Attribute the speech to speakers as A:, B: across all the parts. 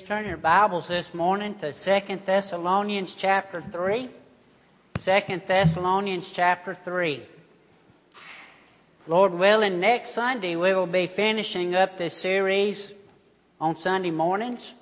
A: turn your Bibles this morning to 2 Thessalonians chapter 3. 2 Thessalonians chapter 3. Lord willing, next Sunday we will be finishing up this series on Sunday mornings.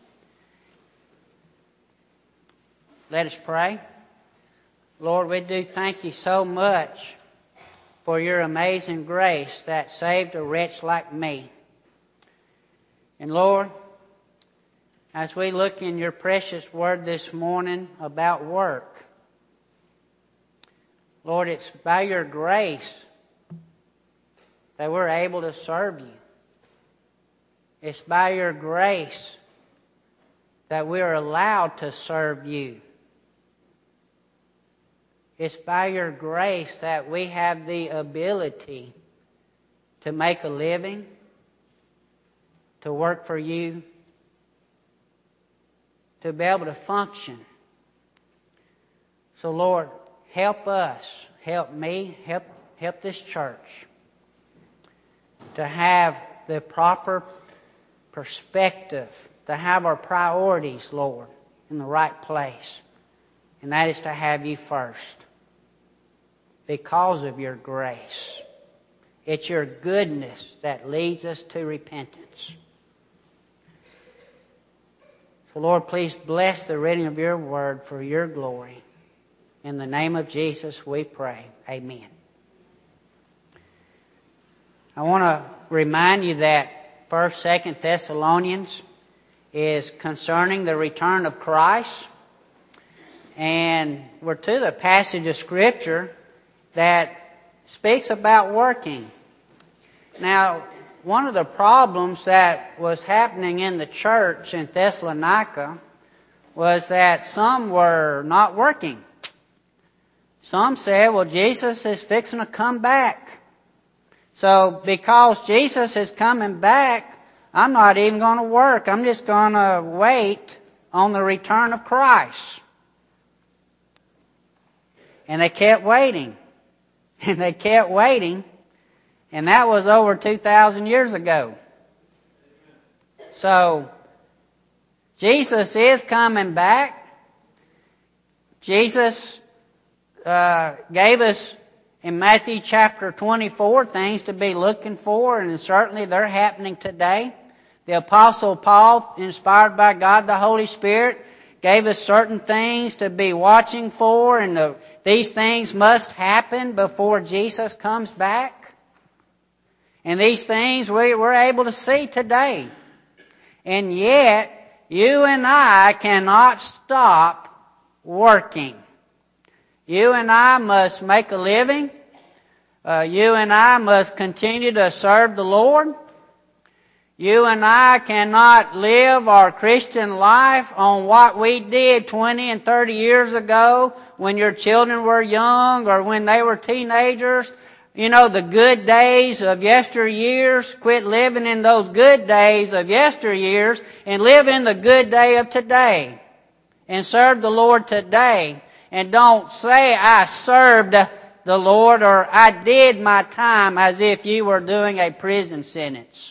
A: Let us pray. Lord, we do thank you so much for your amazing grace that saved a wretch like me. And Lord, as we look in your precious word this morning about work, Lord, it's by your grace that we're able to serve you. It's by your grace that we're allowed to serve you. It's by your grace that we have the ability to make a living, to work for you, to be able to function. So Lord, help us, help me, help this church to have the proper perspective, to have our priorities, Lord, in the right place. And that is to have you first. Because of your grace. It's your goodness that leads us to repentance. So Lord, please bless the reading of your word for your glory. In the name of Jesus we pray. Amen. I want to remind you that 1st, 2nd Thessalonians is concerning the return of Christ. And we're to the passage of Scripture that speaks about working. Now, one of the problems that was happening in the church in Thessalonica was that some were not working. Some said, well, Jesus is fixing to come back. So because Jesus is coming back, I'm not even going to work. I'm just going to wait on the return of Christ. And they kept waiting. And they kept waiting. And that was over 2,000 years ago. So, Jesus is coming back. Jesus gave us in Matthew chapter 24 things to be looking for, and certainly they're happening today. The Apostle Paul, inspired by God the Holy Spirit, gave us certain things to be watching for, and these things must happen before Jesus comes back. And these things we're able to see today. And yet, you and I cannot stop working. You and I must make a living. You and I must continue to serve the Lord. You and I cannot live our Christian life on what we did 20 and 30 years ago when your children were young or when they were teenagers. You know, the good days of yesteryears. Quit living in those good days of yesteryears and live in the good day of today. And serve the Lord today. And don't say, I served the Lord or I did my time as if you were doing a prison sentence.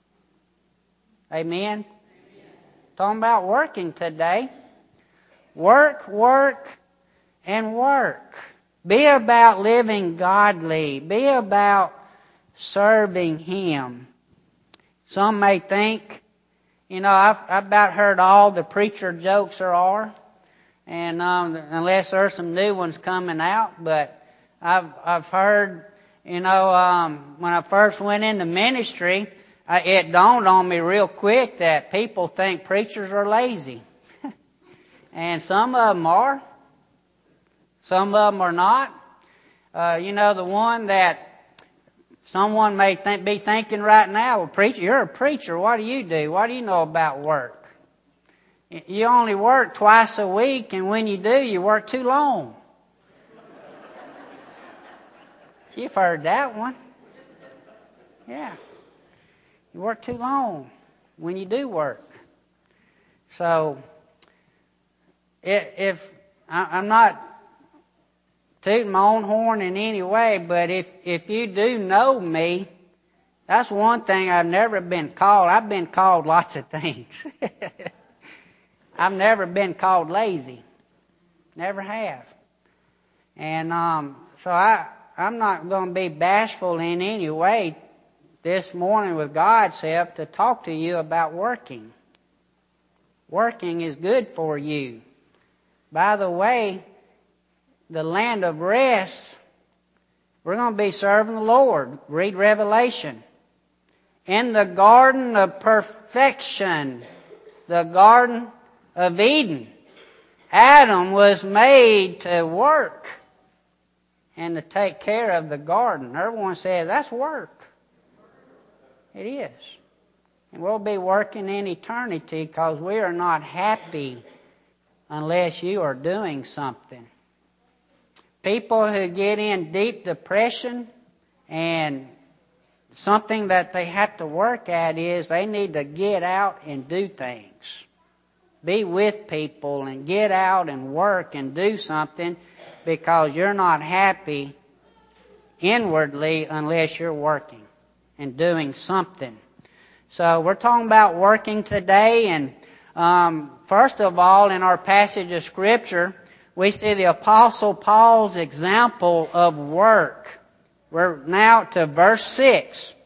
A: Amen? Talking about working today. Work, and work. Be about living godly. Be about serving Him. Some may think, I've about heard all the preacher jokes there are. And unless there's some new ones coming out. But I've heard, when I first went into ministry, it dawned on me real quick that people think preachers are lazy. And some of them are. Some of them are not. The one that someone may be thinking right now, well, preacher, you're a preacher. What do you do? What do you know about work? You only work twice a week, and when you do, you work too long. You've heard that one. Yeah. You work too long when you do work. So, if I'm not tooting my own horn in any way, but if you do know me, that's one thing I've never been called. I've been called lots of things. I've never been called lazy. Never have. And so I'm not going to be bashful in any way this morning with God's help to talk to you about working. Working is good for you. By the way, the land of rest, we're going to be serving the Lord. Read Revelation. In the garden of perfection, the garden of Eden, Adam was made to work and to take care of the garden. Everyone says, that's work. It is. And we'll be working in eternity because we are not happy unless you are doing something. People who get in deep depression, and something that they have to work at is they need to get out and do things. Be with people and get out and work and do something, because you're not happy inwardly unless you're working and doing something. So we're talking about working today, and first of all, in our passage of Scripture, we see the Apostle Paul's example of work. We're now to verse 6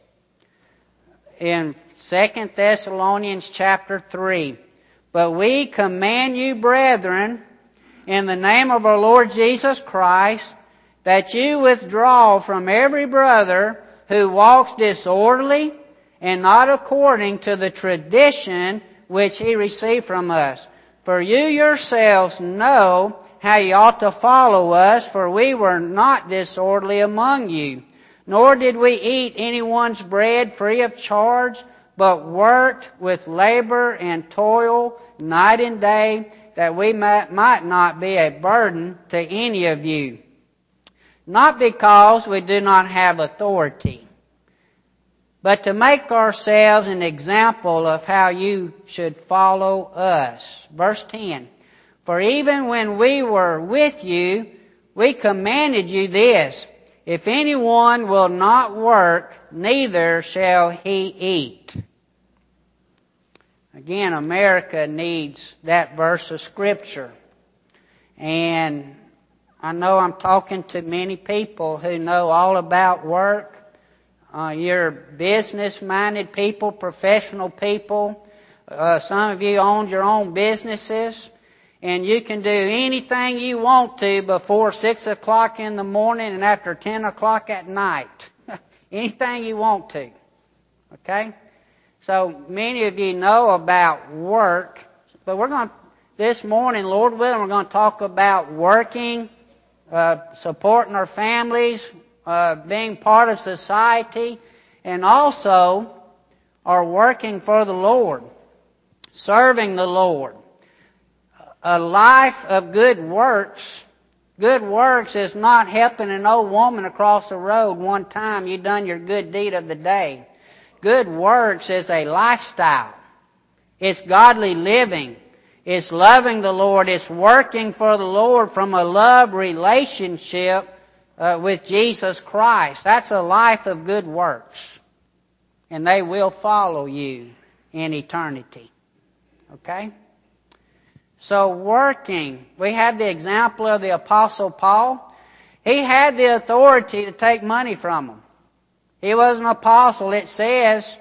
A: in 2 Thessalonians chapter 3. But we command you, brethren, in the name of our Lord Jesus Christ, that you withdraw from every brother who walks disorderly and not according to the tradition which he received from us. For you yourselves know how you ought to follow us, for we were not disorderly among you, nor did we eat anyone's bread free of charge, but worked with labor and toil night and day, that we might not be a burden to any of you. Not because we do not have authority, but to make ourselves an example of how you should follow us. Verse 10. For even when we were with you, we commanded you this: if anyone will not work, neither shall he eat. Again, America needs that verse of Scripture. And I know I'm talking to many people who know all about work. You're business-minded people, professional people. Some of you own your own businesses. And you can do anything you want to before 6 o'clock in the morning and after 10 o'clock at night. Anything you want to. Okay? So many of you know about work. But this morning, Lord willing, we're going to talk about working, supporting our families, being part of society, and also are working for the Lord, serving the Lord. A life of good works. Good works is not helping an old woman across the road one time you done your good deed of the day. Good works is a lifestyle. It's godly living. It's loving the Lord. It's working for the Lord from a love relationship with Jesus Christ. That's a life of good works. And they will follow you in eternity. Okay? So working, we have the example of the Apostle Paul. He had the authority to take money from them. He was an apostle. It says,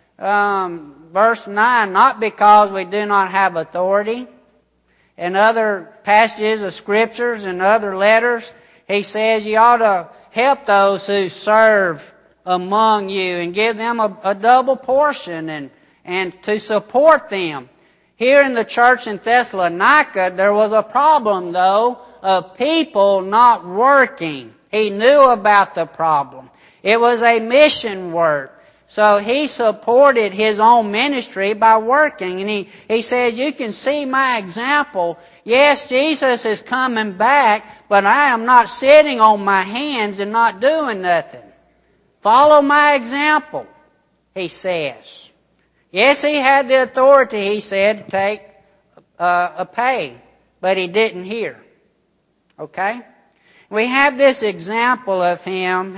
A: verse 9, not because we do not have authority. In other passages of Scriptures and other letters, he says you ought to help those who serve among you and give them a double portion and to support them. Here in the church in Thessalonica, there was a problem, though, of people not working. He knew about the problem. It was a mission work. So he supported his own ministry by working. And he said, you can see my example. Yes, Jesus is coming back, but I am not sitting on my hands and not doing nothing. Follow my example, he says. Yes, he had the authority, he said, to take a pay, but he didn't hear. Okay? We have this example of him.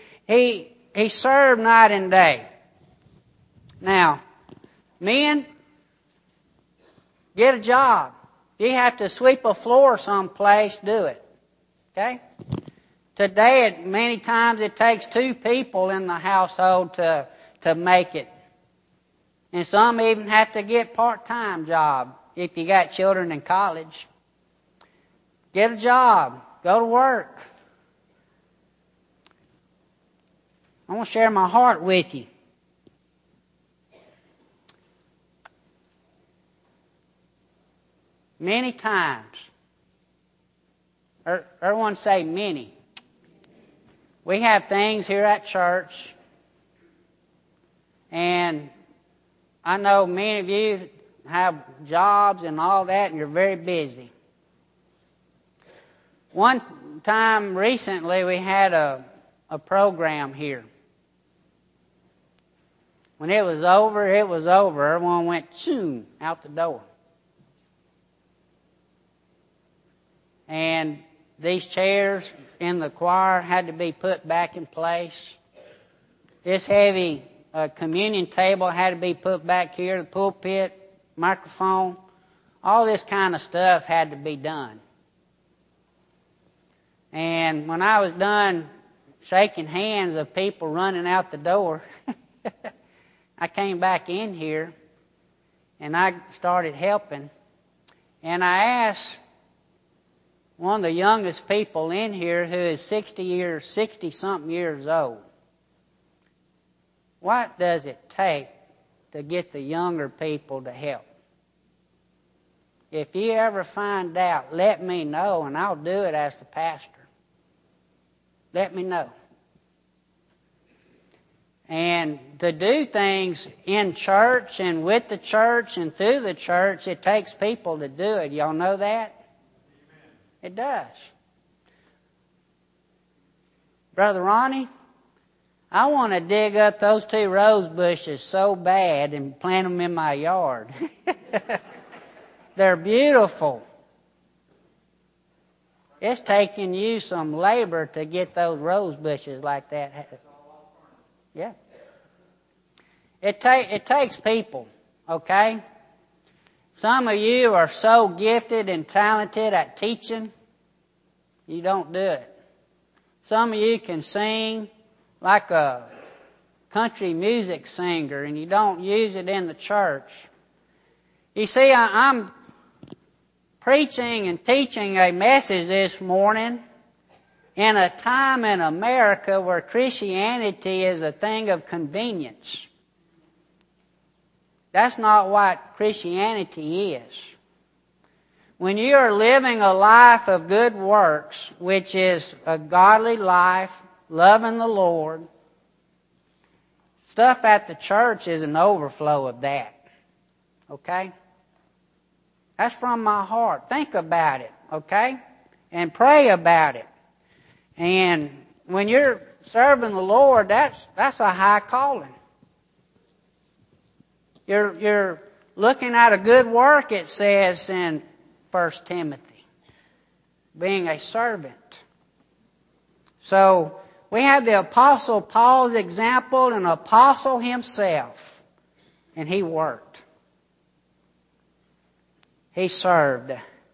A: He served night and day. Now, men, Get a job. If you have to sweep a floor someplace, do it. Okay? Today, many times it takes 2 people in the household to make it. And some even have to get part-time job if you got children in college. Get a job. Go to work. I want to share my heart with you. Many times, everyone say many. We have things here at church, and I know many of you have jobs and all that, and you're very busy. One time recently, we had a program here. When it was over, it was over. Everyone went soon out the door. And these chairs in the choir had to be put back in place. This heavy communion table had to be put back here, the pulpit, microphone. All this kind of stuff had to be done. And when I was done shaking hands of people running out the door, I came back in here and I started helping. And I asked one of the youngest people in here, who is 60-something years old, what does it take to get the younger people to help? If you ever find out, let me know, and I'll do it as the pastor. Let me know. And to do things in church and with the church and through the church, it takes people to do it. Y'all know that? It does. Brother Ronnie, I want to dig up those 2 rose bushes so bad and plant them in my yard. They're beautiful. It's taking you some labor to get those rose bushes like that. Yeah. It takes people, okay? Some of you are so gifted and talented at teaching, you don't do it. Some of you can sing like a country music singer, and you don't use it in the church. You see, I'm preaching and teaching a message this morning in a time in America where Christianity is a thing of convenience. That's not what Christianity is. When you are living a life of good works, which is a godly life, loving the Lord, stuff at the church is an overflow of that. Okay? That's from my heart. Think about it, okay? And pray about it. And when you're serving the Lord, that's a high calling. You're looking at a good work, it says in 1 Timothy, being a servant. So we have the Apostle Paul's example, an apostle himself, and he worked. He served.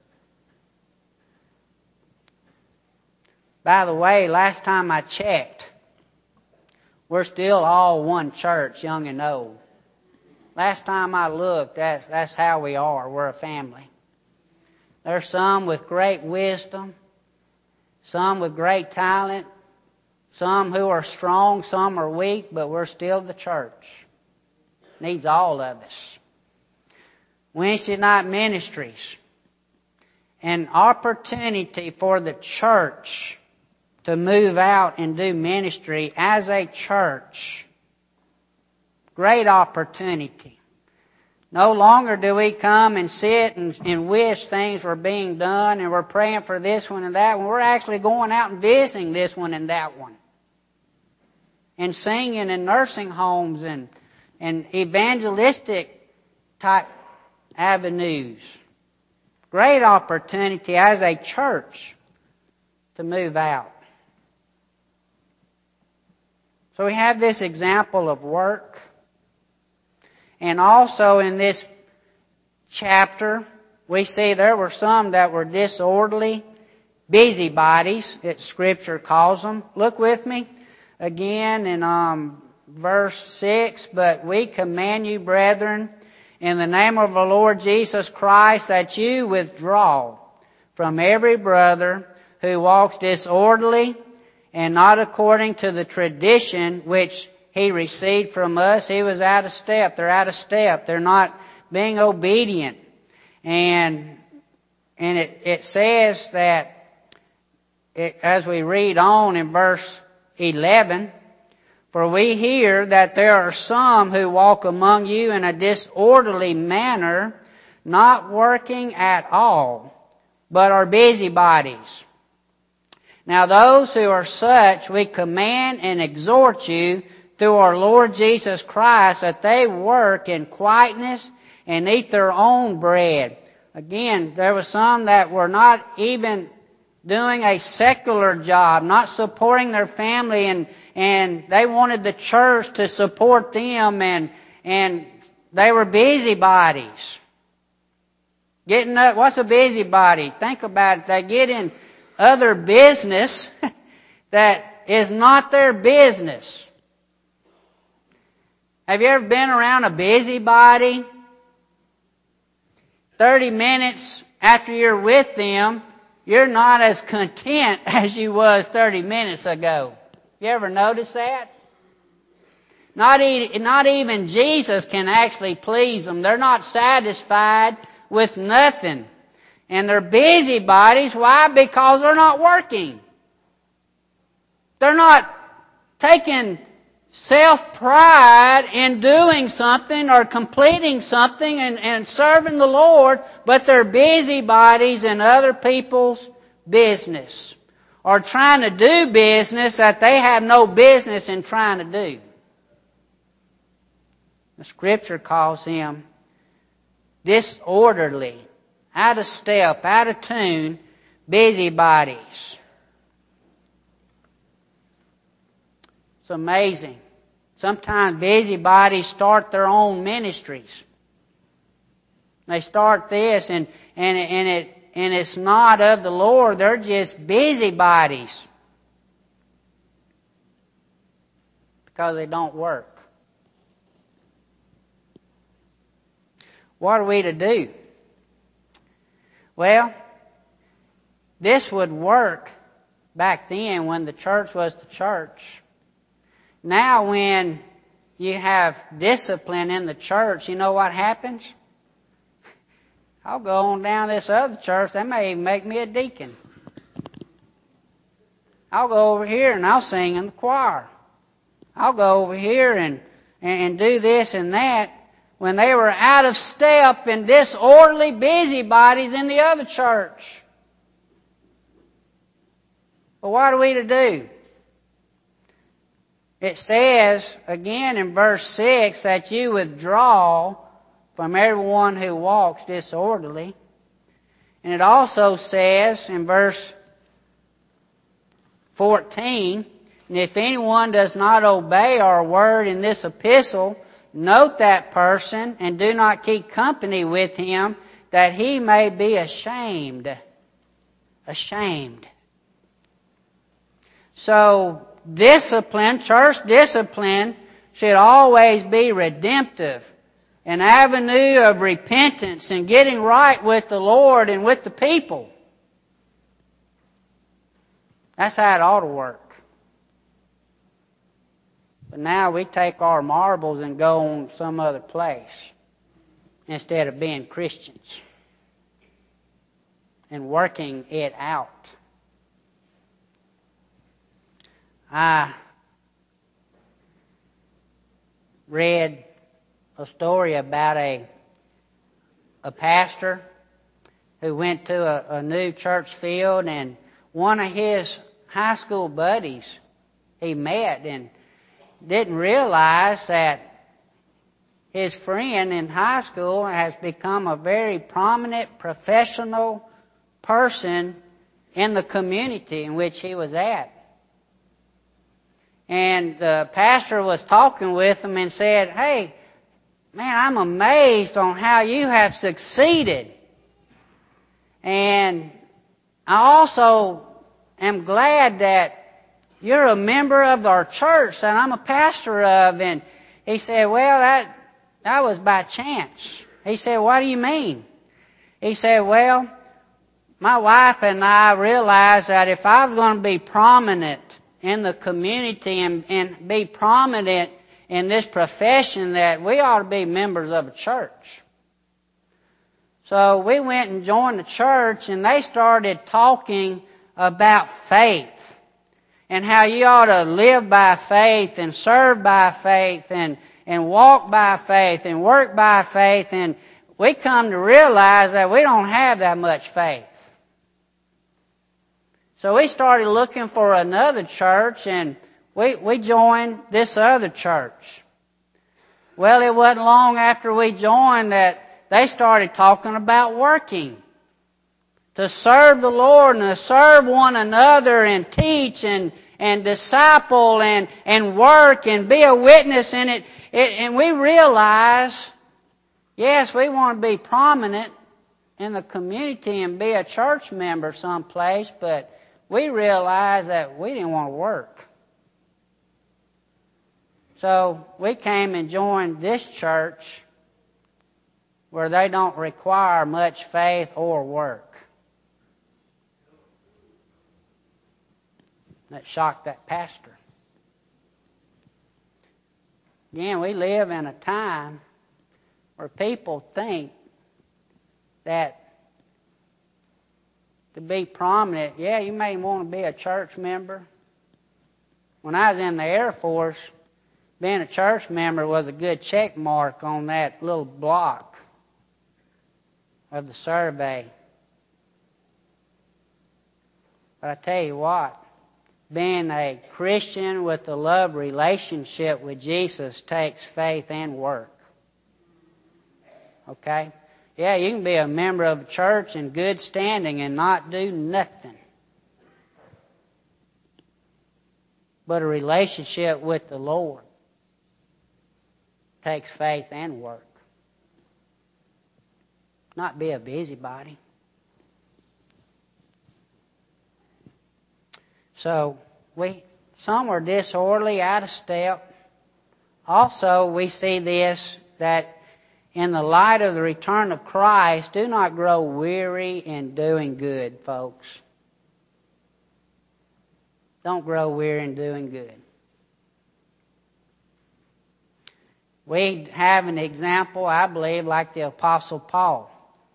A: By the way, last time I checked, we're still all one church, young and old. Last time I looked, that's how we are. We're a family. There's some with great wisdom, some with great talent, some who are strong, some are weak, but we're still the church. Needs all of us. Wednesday night ministries, an opportunity for the church to move out and do ministry as a church. Great opportunity. No longer do we come and sit and wish things were being done and we're praying for this one and that one. We're actually going out and visiting this one and that one. And singing in nursing homes and evangelistic type avenues. Great opportunity as a church to move out. So we have this example of work. And also in this chapter, we see there were some that were disorderly, busybodies, Scripture calls them. Look with me again in verse 6. But we command you, brethren, in the name of the Lord Jesus Christ, that you withdraw from every brother who walks disorderly and not according to the tradition which he received from us. He was out of step. They're out of step. They're not being obedient. And it says that, as we read on in verse 11, for we hear that there are some who walk among you in a disorderly manner, not working at all, but are busybodies. Now those who are such, we command and exhort you through our Lord Jesus Christ, that they work in quietness and eat their own bread. Again, there were some that were not even doing a secular job, not supporting their family, and they wanted the church to support them, and they were busybodies. Getting up, what's a busybody? Think about it. They get in other business that is not their business. Have you ever been around a busybody? 30 minutes after you're with them, you're not as content as you was 30 minutes ago. You ever notice that? Not even Jesus can actually please them. They're not satisfied with nothing. And they're busybodies. Why? Because they're not working. They're not taking self-pride in doing something or completing something and serving the Lord, but they're busybodies in other people's business, or trying to do business that they have no business in trying to do. The Scripture calls him disorderly, out of step, out of tune, busybodies. It's amazing. Sometimes busybodies start their own ministries. They start this and it's not of the Lord. They're just busybodies because they don't work. What are we to do? Well, this would work back then when the church was the church. Now when you have discipline in the church, you know what happens? I'll go on down to this other church. They may even make me a deacon. I'll go over here and I'll sing in the choir. I'll go over here and do this and that, when they were out of step and disorderly busybodies in the other church. But what are we to do? It says, again in verse 6, that you withdraw from everyone who walks disorderly. And it also says in verse 14, and if anyone does not obey our word in this epistle, note that person and do not keep company with him, that he may be ashamed. Ashamed. So, discipline, church discipline, should always be redemptive. An avenue of repentance and getting right with the Lord and with the people. That's how it ought to work. But now we take our marbles and go on some other place instead of being Christians and working it out. I read a story about a pastor who went to a new church field, and one of his high school buddies he met and didn't realize that his friend in high school has become a very prominent professional person in the community in which he was at. And the pastor was talking with him and said, "Hey, man, I'm amazed on how you have succeeded And I also am glad that you're a member of our church that I'm a pastor of. And he said, well, that was by chance. He said, what do you mean? He said, well, my wife and I realized that if I was going to be prominent in the community and be prominent in this profession, that we ought to be members of a church. So we went and joined the church, and they started talking about faith and how you ought to live by faith and serve by faith and walk by faith and work by faith. And we come to realize that we don't have that much faith. So we started looking for another church, and we joined this other church. Well, it wasn't long after we joined that they started talking about working. To serve the Lord and to serve one another and teach and disciple and work and be a witness in it. And we realize, yes, we want to be prominent in the community and be a church member someplace, but we realized that we didn't want to work. So we came and joined this church where they don't require much faith or work. That shocked that pastor. Again, we live in a time where people think that to be prominent, yeah, you may want to be a church member. When I was in the Air Force, being a church member was a good check mark on that little block of the survey. But I tell you what, being a Christian with a love relationship with Jesus takes faith and work. Okay? Yeah, you can be a member of a church in good standing and not do nothing. But a relationship with the Lord takes faith and work. Not be a busybody. So, some are disorderly, out of step. Also, we see this, that in the light of the return of Christ, do not grow weary in doing good, folks. Don't grow weary in doing good. We have an example, I believe, like the Apostle Paul.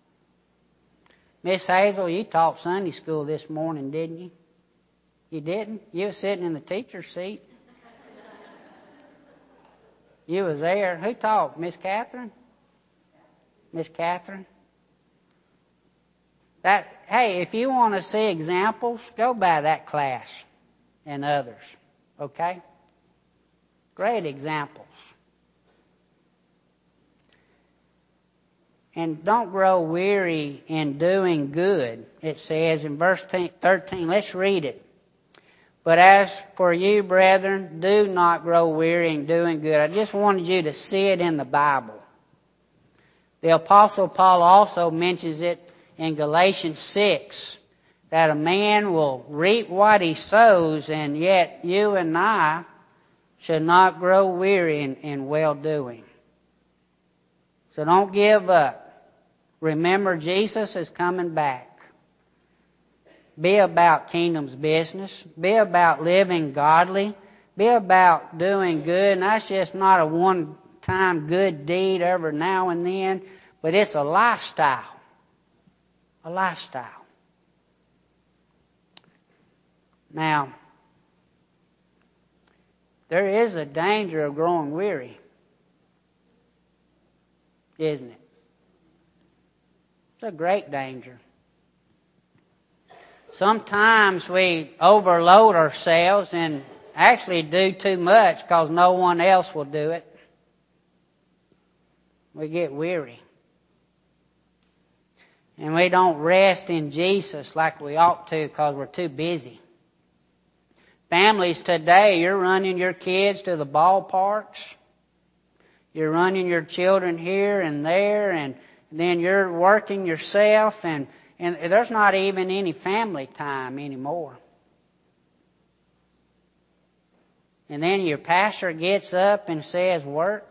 A: Miss Hazel, you taught Sunday school this morning, didn't you? You didn't? You were sitting in the teacher's seat. You was there. Who taught? Miss Catherine? Miss Catherine? Hey, if you want to see examples, go by that class and others. Okay? Great examples. And don't grow weary in doing good, it says in verse 13. Let's read it. But as for you, brethren, do not grow weary in doing good. I just wanted you to see it in the Bible. The Apostle Paul also mentions it in Galatians 6, that a man will reap what he sows, and yet you and I should not grow weary in well-doing. So don't give up. Remember, Jesus is coming back. Be about kingdom's business. Be about living godly. Be about doing good. And that's just not a one-time good deed every now and then, but it's a lifestyle. A lifestyle. Now, there is a danger of growing weary, isn't it? It's a great danger. Sometimes we overload ourselves and actually do too much because no one else will do it. We get weary. And we don't rest in Jesus like we ought to because we're too busy. Families today, you're running your kids to the ballparks. You're running your children here and there, and then you're working yourself, and And there's not even any family time anymore. And then your pastor gets up and says, work.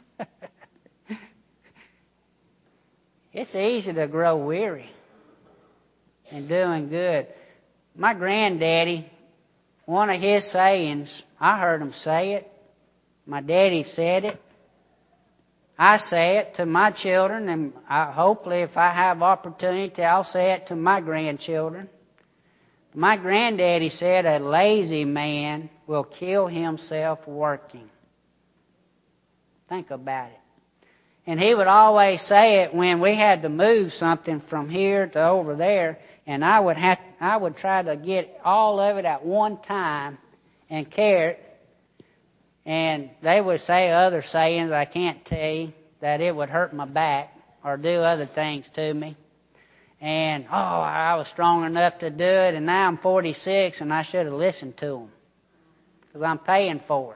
A: It's easy to grow weary in doing good. My granddaddy, one of his sayings, I heard him say it. My daddy said it. I say it to my children, and hopefully if I have opportunity, I'll say it to my grandchildren. My granddaddy said, a lazy man will kill himself working. Think about it. And he would always say it when we had to move something from here to over there, and I would try to get all of it at one time and carry it. And they would say other sayings, I can't tell you, that it would hurt my back or do other things to me. And, I was strong enough to do it, and now I'm 46, and I should have listened to them because I'm paying for it.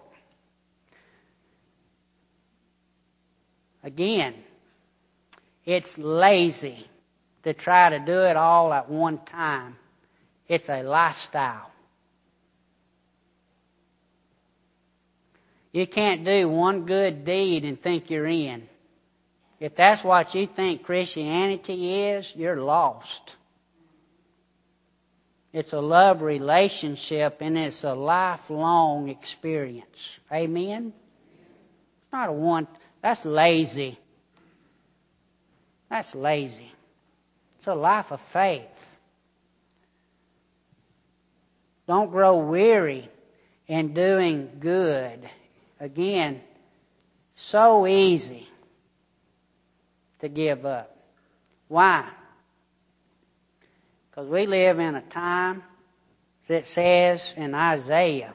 A: Again, it's lazy to try to do it all at one time. It's a lifestyle. You can't do one good deed and think you're in. If that's what you think Christianity is, you're lost. It's a love relationship and it's a lifelong experience. Amen? It's not a one. That's lazy. That's lazy. It's a life of faith. Don't grow weary in doing good. Again, so easy to give up. Why? Because we live in a time, as it says in Isaiah,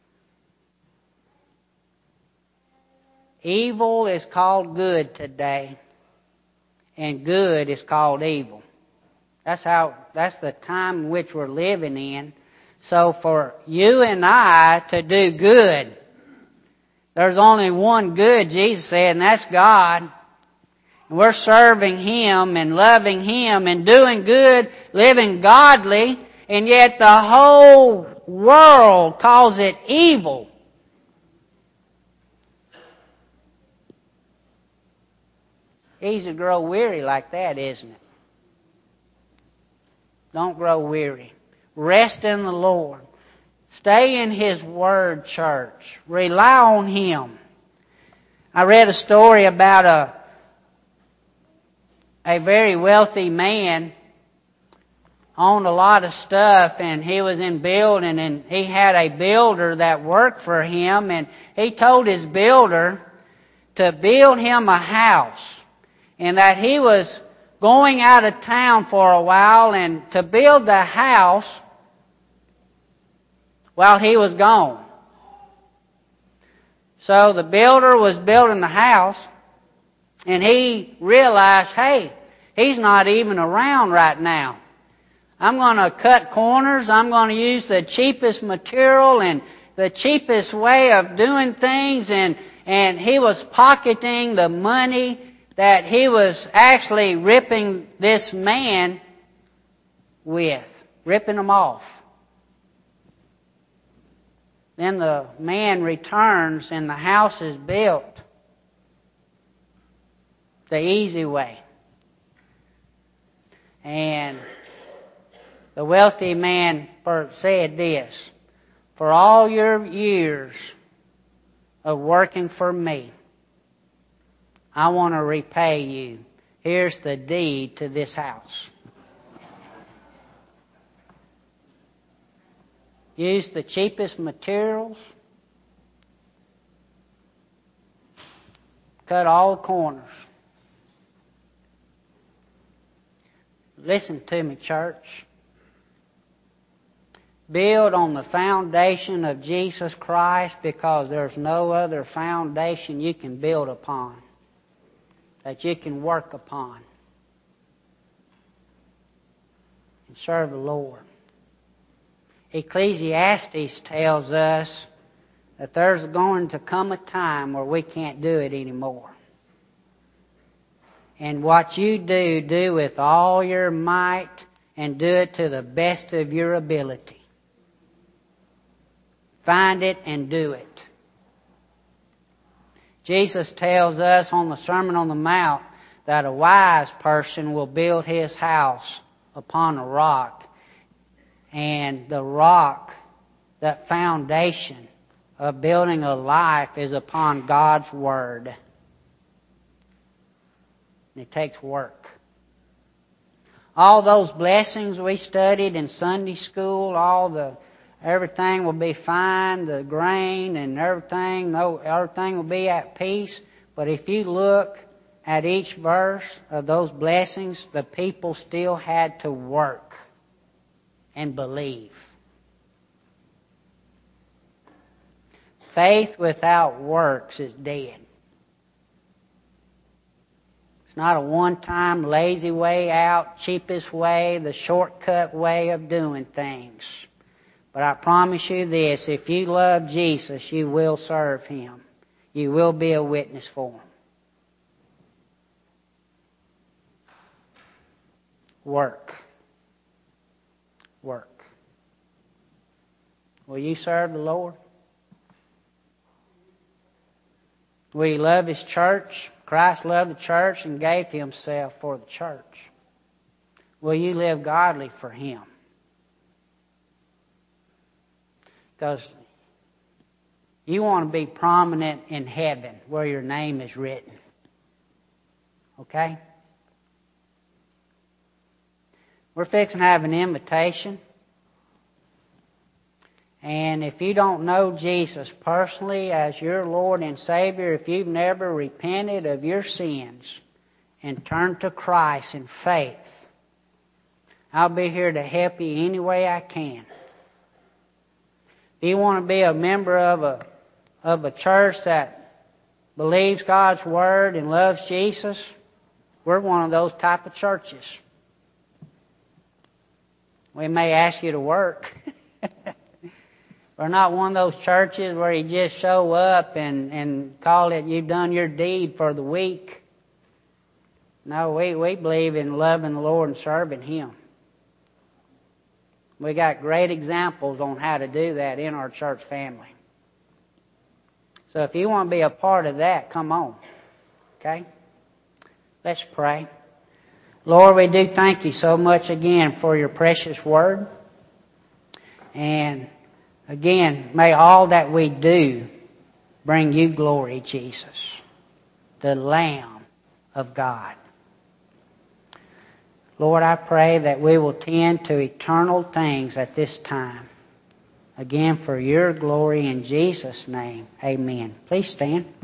A: evil is called good today, and good is called evil. That's the time in which we're living in. So for you and I to do good, there's only one good, Jesus said, and that's God. And we're serving Him and loving Him and doing good, living godly, and yet the whole world calls it evil. Easy to grow weary like that, isn't it? Don't grow weary. Rest in the Lord. Stay in His Word, church. Rely on Him. I read a story about a very wealthy man, owned a lot of stuff, and he was in building, and he had a builder that worked for him, and he told his builder to build him a house, and that he was going out of town for a while, and to build the house while he was gone. So the builder was building the house, and he realized, hey, he's not even around right now. I'm going to cut corners. I'm going to use the cheapest material and the cheapest way of doing things. And he was pocketing the money that he was actually ripping this man with, ripping him off. Then the man returns and the house is built the easy way. And the wealthy man said this, for all your years of working for me, I want to repay you. Here's the deed to this house. Use the cheapest materials. Cut all the corners. Listen to me, church. Build on the foundation of Jesus Christ, because there's no other foundation you can build upon, that you can work upon and serve the Lord. Ecclesiastes tells us that there's going to come a time where we can't do it anymore. And what you do, do with all your might and do it to the best of your ability. Find it and do it. Jesus tells us on the Sermon on the Mount that a wise person will build his house upon a rock. And the rock, that foundation of building a life, is upon God's Word. It takes work. All those blessings we studied in Sunday school, everything will be fine, the grain and everything will be at peace. But if you look at each verse of those blessings, the people still had to work and believe. Faith without works is dead. It's not a one-time lazy way out, cheapest way, the shortcut way of doing things. But I promise you this, if you love Jesus, you will serve Him. You will be a witness for Him. Work. Work. Will you serve the Lord? Will you love His church? Christ loved the church and gave Himself for the church. Will you live godly for Him? Because you want to be prominent in heaven where your name is written. Okay? We're fixing to have an invitation. And if you don't know Jesus personally as your Lord and Savior, if you've never repented of your sins and turned to Christ in faith, I'll be here to help you any way I can. If you want to be a member of a church that believes God's Word and loves Jesus, we're one of those type of churches. We may ask you to work. We're not one of those churches where you just show up and call it you've done your deed for the week. No, we believe in loving the Lord and serving Him. We got great examples on how to do that in our church family. So if you want to be a part of that, come on. Okay? Let's pray. Lord, we do thank You so much again for Your precious Word. And again, may all that we do bring You glory, Jesus, the Lamb of God. Lord, I pray that we will tend to eternal things at this time. Again, for Your glory in Jesus' name, amen. Please stand.